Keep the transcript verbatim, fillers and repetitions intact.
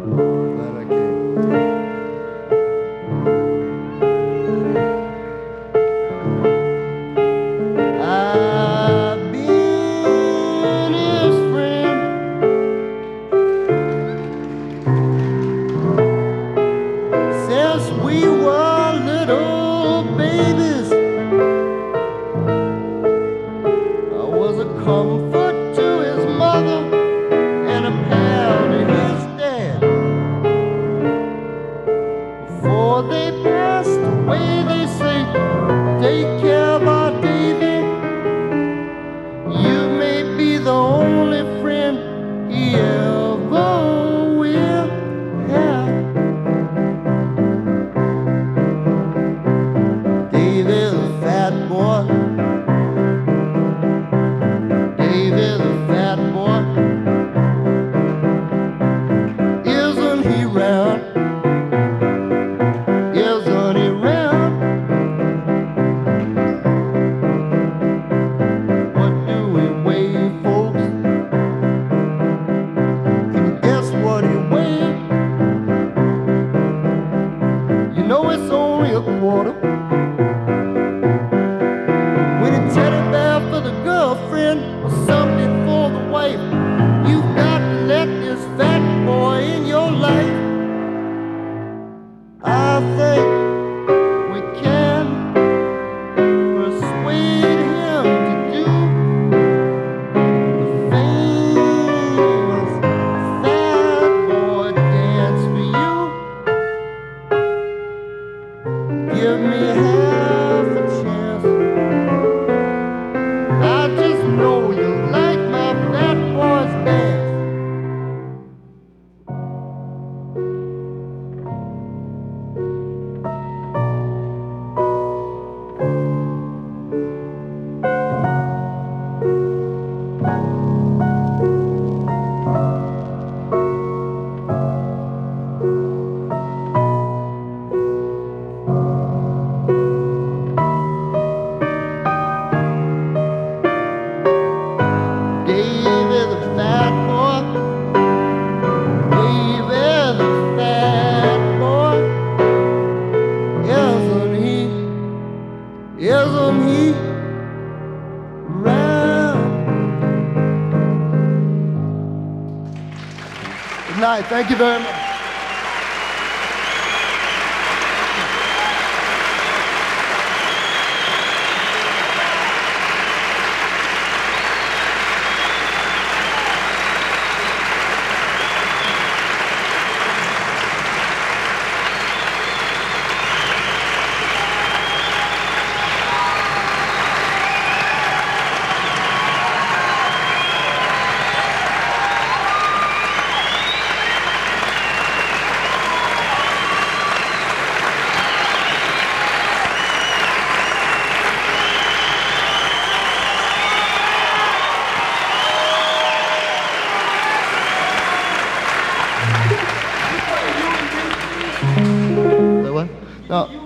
Glad I came. I've been his friend since we were little babies. I was a comfort to his mother and a pal to his dad. Before they passed away, they say, take care of our Davy. You may be the only friend he ever will have. Davy the fat boy, Davy the fat boy, isn't he round? Isn't he round? What do we weigh, folks? Can you guess what he weighed? You know it's only a quarter. When a teddy bear for the girlfriend or something for the wife, you've got to let this fat boy in your life. I think we can persuade him to do the famous fat boy dance for you. Give me half a chance. I just know you like my fat boy's dance. Davy the fat boy, Davy the fat boy, isn't he, isn't he round? Good night, thank you very much. Say what? No.